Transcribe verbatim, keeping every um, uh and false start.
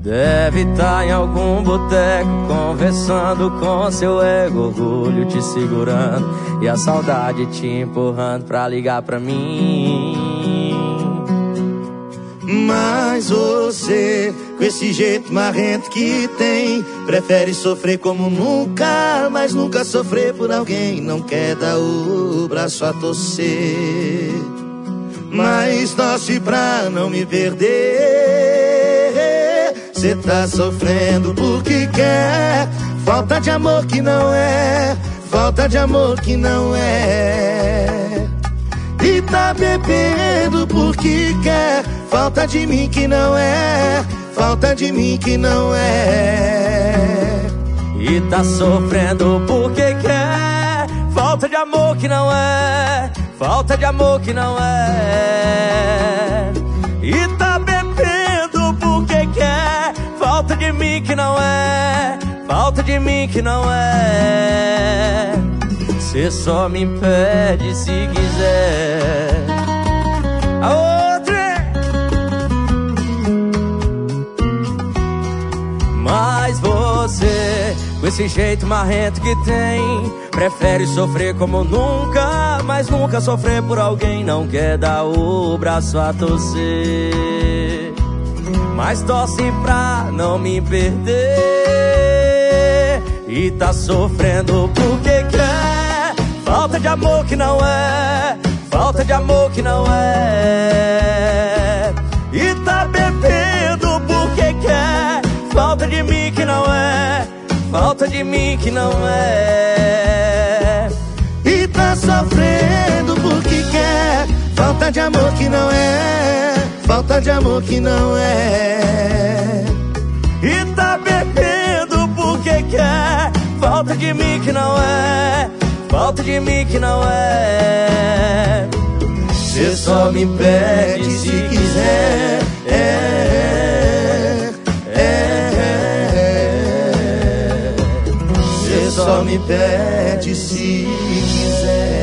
Deve estar em algum boteco, conversando com seu ego, orgulho te segurando e a saudade te empurrando pra ligar pra mim. Mas você, com esse jeito marrento que tem, prefere sofrer como nunca, mas nunca sofrer por alguém. Não quer dar o braço a torcer, mas torce pra não me perder. Cê tá sofrendo porque quer, falta de amor que não é, falta de amor que não é. E tá bebendo porque quer, falta de mim que não é, falta de mim que não é. E tá sofrendo porque quer, falta de amor que não é, falta de amor que não é. E tá bebendo porque quer, falta de mim que não é, falta de mim que não é. Cê só me impede se quiser. A outra. Mas você, com esse jeito marrento que tem, prefere sofrer como nunca, mas nunca sofrer por alguém. Não quer dar o braço a torcer, mas torce pra não me perder. E tá sofrendo porque quer, falta de amor que não é, falta de amor que não é. E tá bebendo porque quer, falta de mim que não é, falta de mim que não é. E tá sofrendo porque quer, falta de amor que não é, falta de amor que não é. E tá bebendo porque quer, falta de mim que não é, falta de mim que não é. Cê só me pede se quiser. É, é, é. Cê só me pede se quiser.